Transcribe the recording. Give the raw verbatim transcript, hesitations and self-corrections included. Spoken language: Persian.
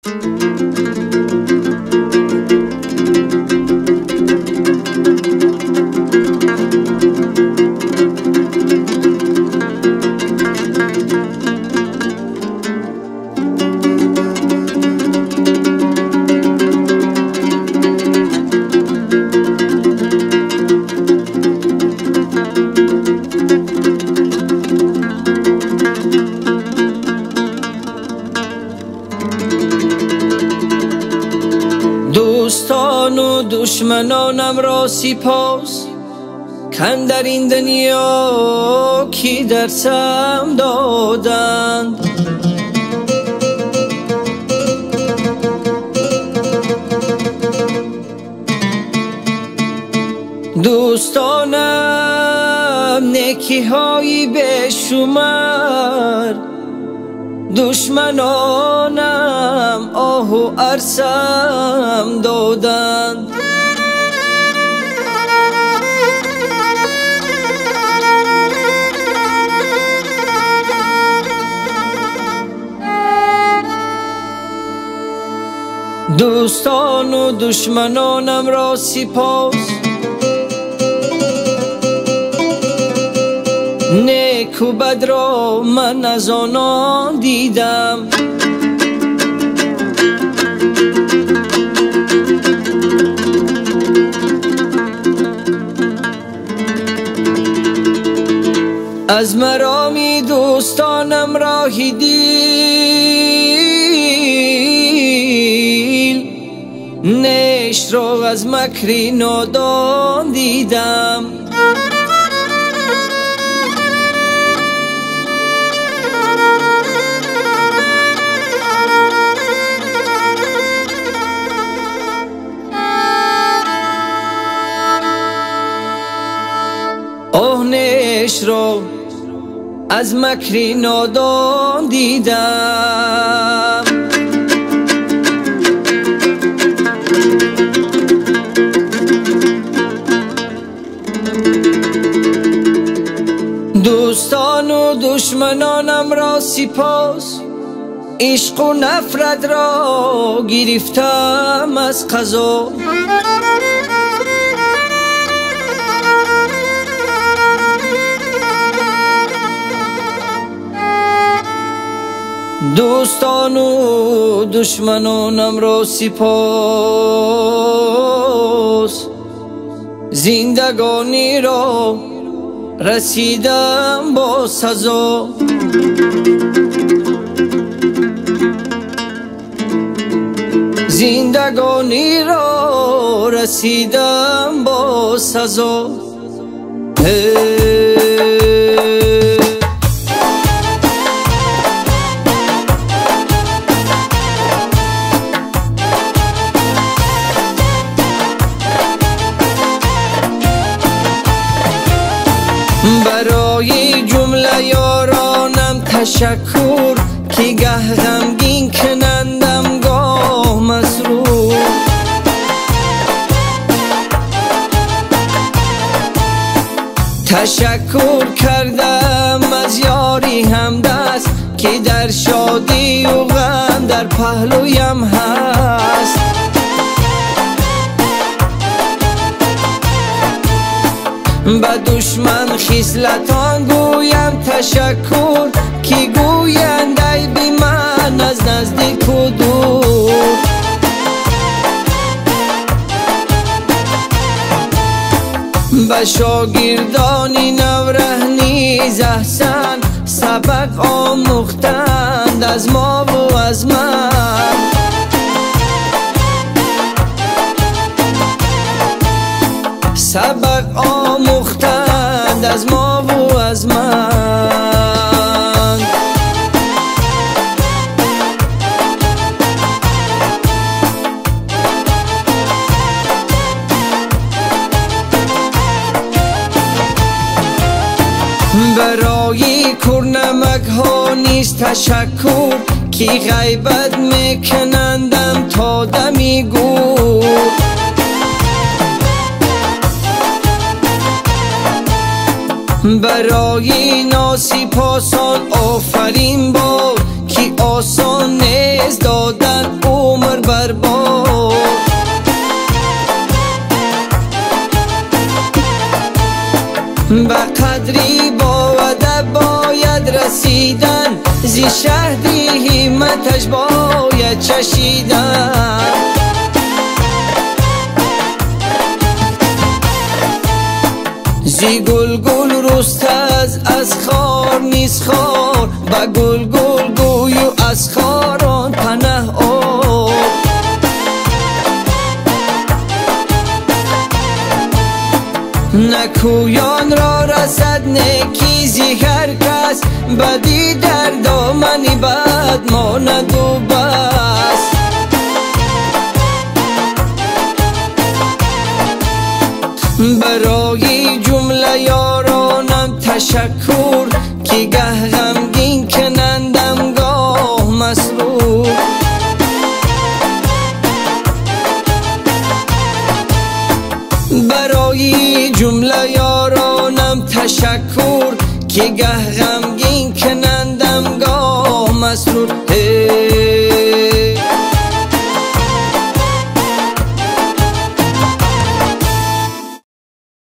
دوستان و دشمنانم را سپاس، کاندر این دنیا کی درسم دادند. دوستانم نیکی هایی به شمار، دشمنانم آه و عرصم دادند. دوستان و دشمنانم را سپاس، نیک و بد را من از آنان دیدم. از مرامی دوستانم راهی دیل، نیش را از مکری نادان دیدم. آه نیش را از مکری نادان دیدم. دوستان و دشمنانم را سپاس، عشق و نفرت را گرفتم از قضا. دوستان و دشمنانم را سپاس، زندگانی را رسیدم با سزا. زندگانی را رسیدم با سزا. برای جمله یارانم تشکر، که گه غمگین کنندم گاه مسرور. تشکر کردم از یاری همدست، که در شادی و غم در پهلویم هست. به دشمن خصلتان گویم تشکر، که گویند ای بی من از نزدیک و دور. به شاگردانی نوره نیز احسن، سبق آموختند از ما و از من. سبق آموختند از ما و از من. برای کرنمک ها نیست تشکر، که غیبت میکنندم تا دمی گور. برای ناسپاسان آفرین باد، که آسان نیست دادن او زی شهدی همتش باید چشیدن. زی گل گل رست از از خار نیست خار، با گل گل گویو از خاران پنه آب. نکویان را رسد نیکی زی هر کس، بدی در دامنی بد ماند و بس. برای جمله یارانم تشکر، که گه غمگین کنندم گاه مسرور. برای جمله یارانم تشکر، که گه غم